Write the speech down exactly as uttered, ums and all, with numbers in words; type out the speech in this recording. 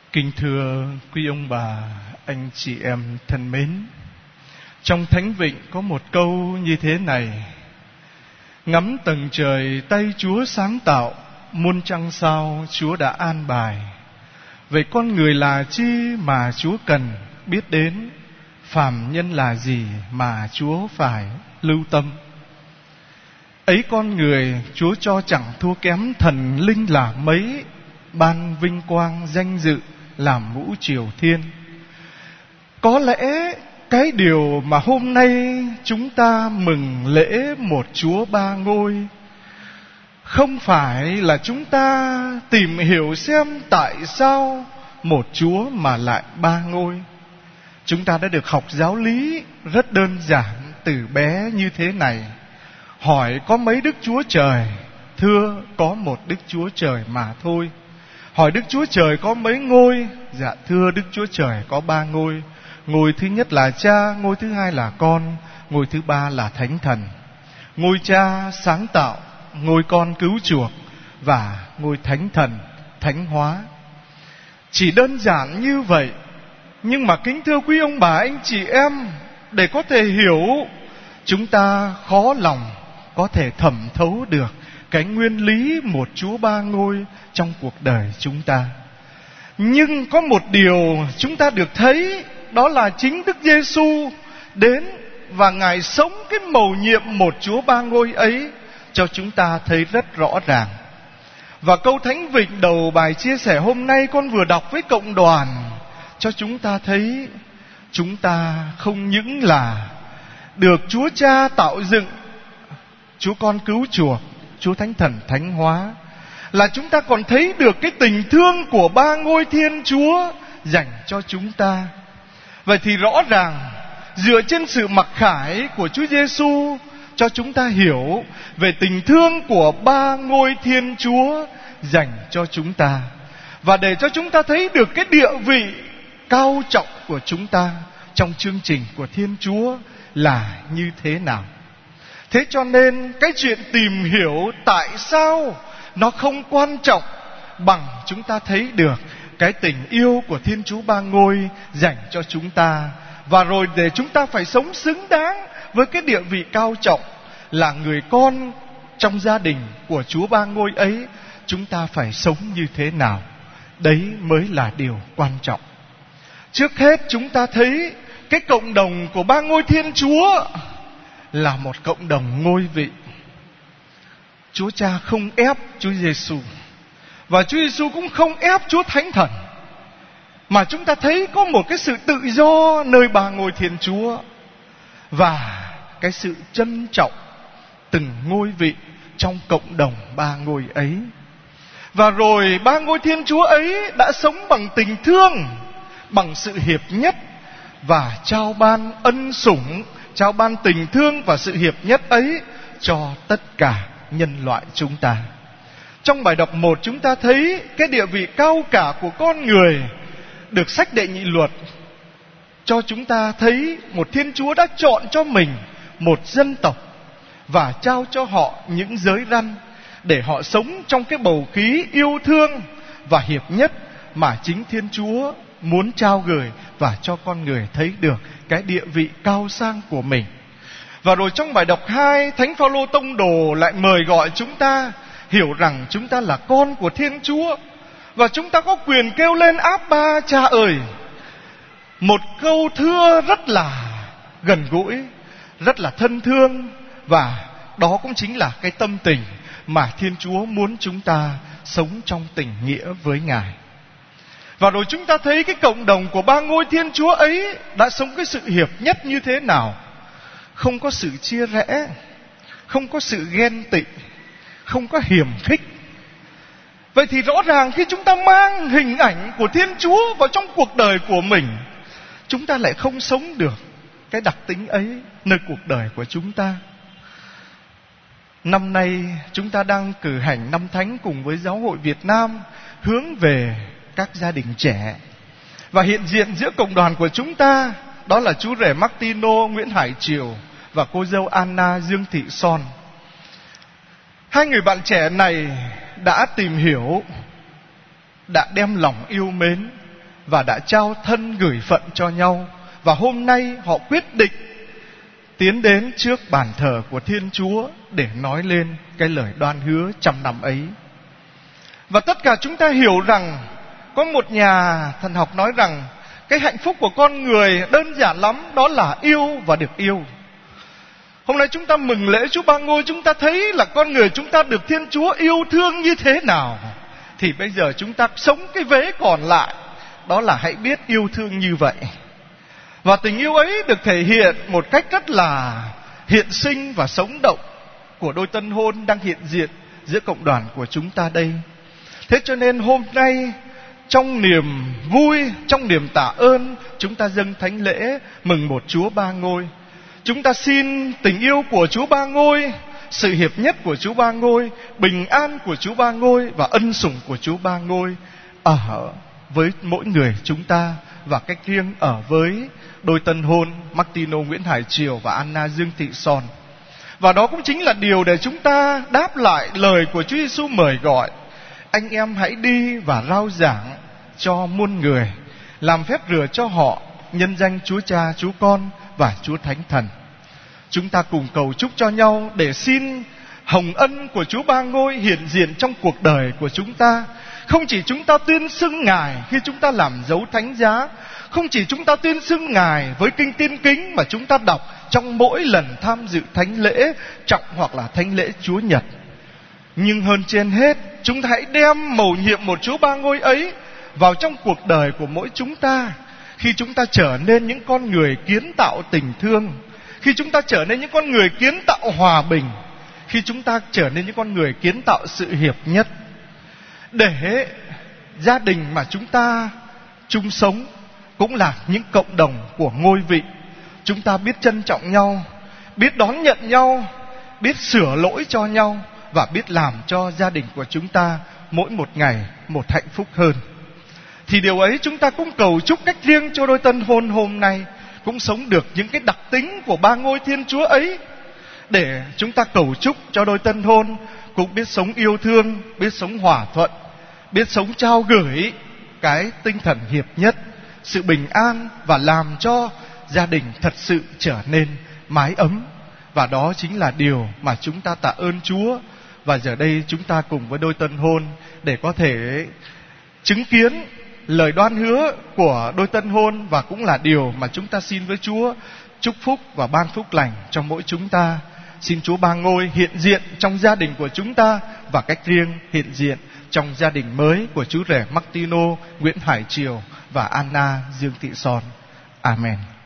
Kính thưa quý ông bà, anh chị em thân mến, trong Thánh Vịnh có một câu như thế này: ngắm tầng trời tay Chúa sáng tạo, muôn trăng sao Chúa đã an bài. Vậy con người là chi mà Chúa cần biết đến, phàm nhân là gì mà Chúa phải lưu tâm. Ấy con người Chúa cho chẳng thua kém thần linh là mấy, ban vinh quang danh dự làm mũ triều thiên. Có lẽ cái điều mà hôm nay chúng ta mừng lễ một Chúa ba ngôi không phải là chúng ta tìm hiểu xem tại sao một Chúa mà lại ba ngôi. Chúng ta đã được học giáo lý rất đơn giản từ bé như thế này: hỏi có mấy Đức Chúa Trời? Thưa, có một Đức Chúa Trời mà thôi. Hỏi Đức Chúa Trời có mấy ngôi? Dạ thưa, Đức Chúa Trời có ba ngôi. Ngôi thứ nhất là Cha, ngôi thứ hai là Con, ngôi thứ ba là Thánh Thần. Ngôi Cha sáng tạo, ngôi Con cứu chuộc, và ngôi Thánh Thần thánh hóa. Chỉ đơn giản như vậy, nhưng mà kính thưa quý ông bà anh chị em, để có thể hiểu, chúng ta khó lòng có thể thẩm thấu được cái nguyên lý một Chúa ba ngôi trong cuộc đời chúng ta. Nhưng có một điều chúng ta được thấy, đó là chính Đức Giêsu đến và Ngài sống cái mầu nhiệm một Chúa ba ngôi ấy cho chúng ta thấy rất rõ ràng. Và câu Thánh Vịnh đầu bài chia sẻ hôm nay con vừa đọc với cộng đoàn cho chúng ta thấy chúng ta không những là được Chúa Cha tạo dựng, Chúa Con cứu chuộc, Chúa Thánh Thần thánh hóa, là chúng ta còn thấy được cái tình thương của ba ngôi Thiên Chúa dành cho chúng ta. Vậy thì rõ ràng dựa trên sự mặc khải của Chúa Giêsu cho chúng ta hiểu về tình thương của ba ngôi Thiên Chúa dành cho chúng ta, và để cho chúng ta thấy được cái địa vị cao trọng của chúng ta trong chương trình của Thiên Chúa là như thế nào. Thế cho nên cái chuyện tìm hiểu tại sao nó không quan trọng bằng chúng ta thấy được cái tình yêu của Thiên Chúa ba ngôi dành cho chúng ta. Và rồi để chúng ta phải sống xứng đáng với cái địa vị cao trọng là người con trong gia đình của Chúa ba ngôi ấy, chúng ta phải sống như thế nào. Đấy mới là điều quan trọng. Trước hết chúng ta thấy cái cộng đồng của ba ngôi Thiên Chúa là một cộng đồng ngôi vị. Chúa Cha không ép Chúa Giêsu, và Chúa Giêsu cũng không ép Chúa Thánh Thần, mà chúng ta thấy có một cái sự tự do nơi ba ngôi Thiên Chúa, và cái sự trân trọng từng ngôi vị trong cộng đồng ba ngôi ấy. Và rồi ba ngôi Thiên Chúa ấy đã sống bằng tình thương, bằng sự hiệp nhất, và trao ban ân sủng, trao ban tình thương và sự hiệp nhất ấy cho tất cả nhân loại chúng ta. Trong bài đọc một chúng ta thấy cái địa vị cao cả của con người được sách Đệ Nhị Luật cho chúng ta thấy một Thiên Chúa đã chọn cho mình một dân tộc và trao cho họ những giới răn để họ sống trong cái bầu khí yêu thương và hiệp nhất mà chính Thiên Chúa muốn trao gửi và cho con người thấy được cái địa vị cao sang của mình. Và rồi trong bài đọc hai, Thánh Phaolô tông đồ lại mời gọi chúng ta hiểu rằng chúng ta là con của Thiên Chúa, và chúng ta có quyền kêu lên Abba, Cha ơi. Một câu thưa rất là gần gũi, rất là thân thương, và đó cũng chính là cái tâm tình mà Thiên Chúa muốn chúng ta sống trong tình nghĩa với Ngài. Và rồi chúng ta thấy cái cộng đồng của ba ngôi Thiên Chúa ấy đã sống cái sự hiệp nhất như thế nào. Không có sự chia rẽ, không có sự ghen tị, không có hiềm khích. Vậy thì rõ ràng khi chúng ta mang hình ảnh của Thiên Chúa vào trong cuộc đời của mình, chúng ta lại không sống được cái đặc tính ấy nơi cuộc đời của chúng ta. Năm nay chúng ta đang cử hành năm thánh cùng với Giáo hội Việt Nam, hướng về các gia đình trẻ. Và hiện diện giữa cộng đoàn của chúng ta đó là chú rể Martino Nguyễn Hải Triều và cô dâu Anna Dương Thị Son. Hai người bạn trẻ này đã tìm hiểu, đã đem lòng yêu mến và đã trao thân gửi phận cho nhau. Và hôm nay họ quyết định tiến đến trước bàn thờ của Thiên Chúa để nói lên cái lời đoan hứa trăm năm ấy. Và tất cả chúng ta hiểu rằng, có một nhà thần học nói rằng cái hạnh phúc của con người đơn giản lắm, đó là yêu và được yêu. Hôm nay chúng ta mừng lễ Chúa Ba Ngôi, chúng ta thấy là con người chúng ta được Thiên Chúa yêu thương như thế nào. Thì bây giờ chúng ta sống cái vế còn lại, đó là hãy biết yêu thương như vậy. Và tình yêu ấy được thể hiện một cách rất là hiện sinh và sống động của đôi tân hôn đang hiện diện giữa cộng đoàn của chúng ta đây. Thế cho nên hôm nay, trong niềm vui, trong niềm tạ ơn, chúng ta dâng thánh lễ mừng một Chúa Ba Ngôi. Chúng ta xin tình yêu của Chúa Ba Ngôi, sự hiệp nhất của Chúa Ba Ngôi, bình an của Chúa Ba Ngôi và ân sủng của Chúa Ba Ngôi ở với mỗi người chúng ta, và cách riêng ở với đôi tân hôn Martino Nguyễn Hải Triều và Anna Dương Thị Son. Và đó cũng chính là điều để chúng ta đáp lại lời của Chúa Giêsu mời gọi: anh em hãy đi và rao giảng cho muôn người, làm phép rửa cho họ nhân danh Chúa Cha, Chúa Con và Chúa Thánh Thần. Chúng ta cùng cầu chúc cho nhau để xin hồng ân của Chúa Ba Ngôi hiện diện trong cuộc đời của chúng ta. Không chỉ chúng ta tuyên xưng Ngài khi chúng ta làm dấu thánh giá, không chỉ chúng ta tuyên xưng Ngài với kinh tiên kính mà chúng ta đọc trong mỗi lần tham dự thánh lễ trọng hoặc là thánh lễ Chúa Nhật, nhưng hơn trên hết, chúng ta hãy đem mầu nhiệm một Chúa Ba Ngôi ấy vào trong cuộc đời của mỗi chúng ta. Khi chúng ta trở nên những con người kiến tạo tình thương, khi chúng ta trở nên những con người kiến tạo hòa bình, khi chúng ta trở nên những con người kiến tạo sự hiệp nhất, để gia đình mà chúng ta chung sống cũng là những cộng đồng của ngôi vị. Chúng ta biết trân trọng nhau, biết đón nhận nhau, biết sửa lỗi cho nhau, và biết làm cho gia đình của chúng ta mỗi một ngày một hạnh phúc hơn. Thì điều ấy chúng ta cũng cầu chúc cách riêng cho đôi tân hôn hôm nay cũng sống được những cái đặc tính của Ba Ngôi Thiên Chúa ấy, để chúng ta cầu chúc cho đôi tân hôn cũng biết sống yêu thương, biết sống hòa thuận, biết sống trao gửi cái tinh thần hiệp nhất, sự bình an, và làm cho gia đình thật sự trở nên mái ấm. Và đó chính là điều mà chúng ta tạ ơn Chúa. Và giờ đây chúng ta cùng với đôi tân hôn để có thể chứng kiến lời đoan hứa của đôi tân hôn, và cũng là điều mà chúng ta xin với Chúa chúc phúc và ban phúc lành cho mỗi chúng ta. Xin Chúa Ba Ngôi hiện diện trong gia đình của chúng ta, và cách riêng hiện diện trong gia đình mới của chú rể Martino Nguyễn Hải Triều và Anna Dương Thị Son. Amen.